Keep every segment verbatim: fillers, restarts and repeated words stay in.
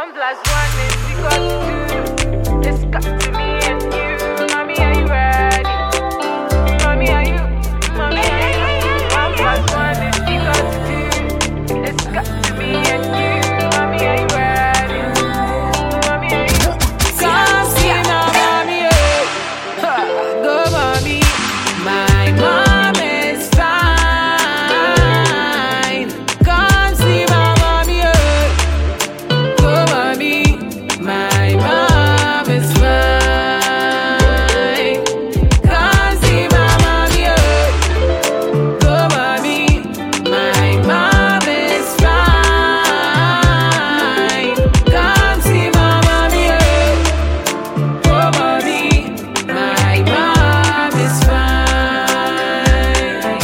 One plus one is equal to two. It's got to me and you. Mommy, are you ready? Mommy, are you? Mommy, are you? One plus one is equal to two. It's got to me and you. Mommy, are you ready? Mommy, are you? Come see my mommy, eh. Ha, go mommy. My mom is fine. Come see my mommy, eh. Go mommy. My mom is fine. Come see my mommy, eh. Go mommy. My mom is fine. Come see my mommy, eh. Go mommy. My mom is fine.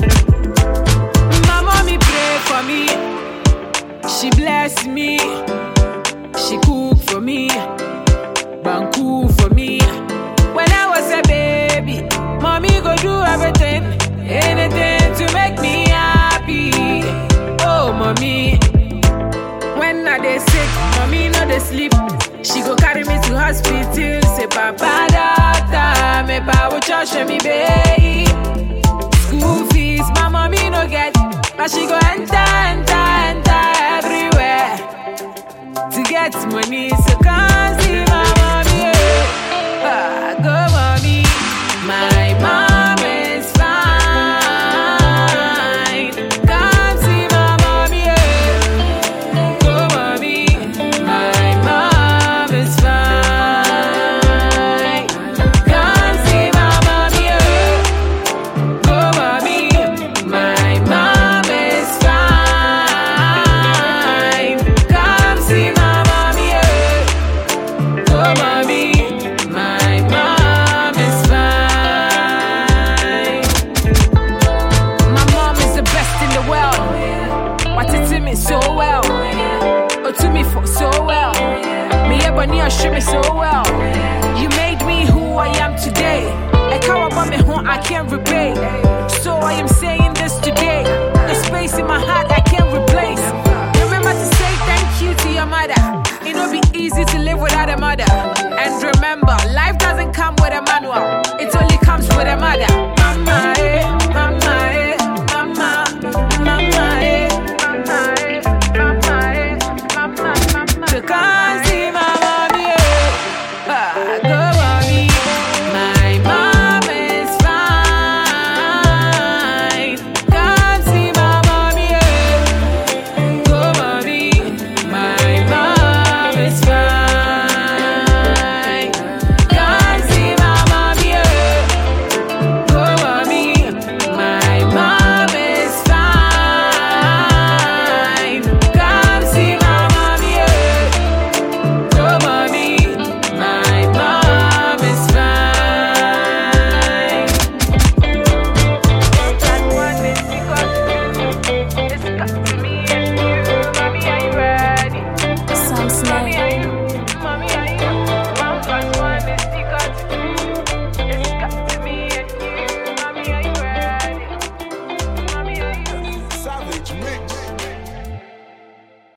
My mommy pray for me. She bless me. She cook for me. Banku for me. When I was a baby, mommy go do everything, anything to make me happy. Oh, mommy. When I dey sick, mommy no dey sleep. She go carry me to hospital. Say, Papa, doctor, me power church me baby. School fees, my mommy no get, but she go enter, enter, enter everywhere to get money. So come see my mommy, eh. Ah, go mommy. My mom is fine. Come see my mommy, eh. Go mommy. My mom is fine. Come see my mommy, eh. Go mommy. My mom is fine. Come see my mommy, eh. Go mommy. My mom is fine. My mom is the best in the world. What it to me so well. Oh, to me for so well. Me ebony assure me so well. You made me who I am today. I can't about me home, I can't repay. So I am saying this today. The space in my heart I can't replace. Remember to say thank you to your mother. It will be easy to live without a mother. And remember, life doesn't come with a manual. It only comes with a mother. Mama, eh, mama, eh, mama, mama, eh, mama, eh, mama, eh, mama, mama. To come